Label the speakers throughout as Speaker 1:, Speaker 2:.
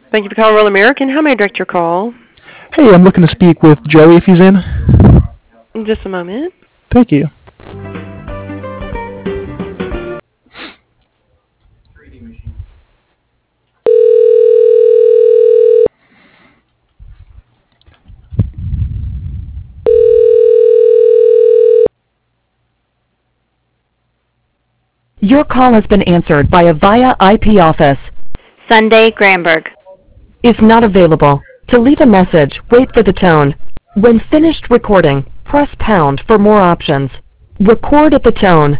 Speaker 1: Thank you for calling Royal American. How may I direct your call?
Speaker 2: Hey, I'm looking to speak with Joey if he's in.
Speaker 1: In just a moment.
Speaker 2: Thank you.
Speaker 3: Your call has been answered by a VIA IP office.
Speaker 4: Sunday Granberg.
Speaker 3: Is not available. To leave a message, wait for the tone. When finished recording, press pound for more options. Record at the tone.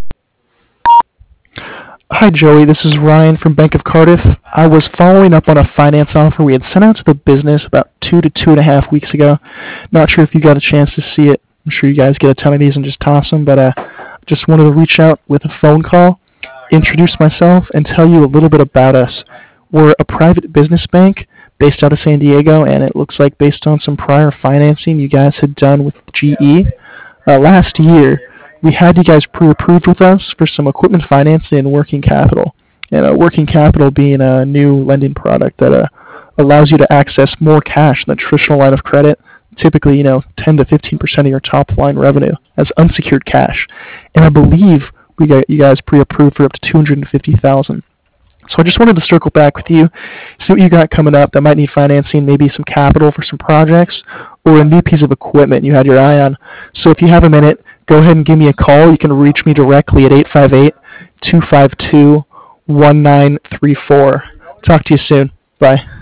Speaker 2: Hi, Joey. This is Ryan from Bank of Cardiff. I was following up on a finance offer we had sent out to the business about 2 to 2.5 weeks ago. Not sure if you got a chance to see it. I'm sure you guys get a ton of these and just toss them, but just wanted to reach out with a phone call, introduce myself, and tell you a little bit about us. We're a private business bank based out of San Diego, and it looks like based on some prior financing you guys had done with GE last year, we had you guys pre-approved with us for some equipment financing and working capital. And working capital being a new lending product that allows you to access more cash than a traditional line of credit, typically 10 to 15% of your top line revenue as unsecured cash. And I believe we got you guys pre-approved for up to $250,000. So I just wanted to circle back with you, see what you got coming up that might need financing, maybe some capital for some projects, or a new piece of equipment you had your eye on. So if you have a minute, go ahead and give me a call. You can reach me directly at 858-252-1934. Talk to you soon. Bye.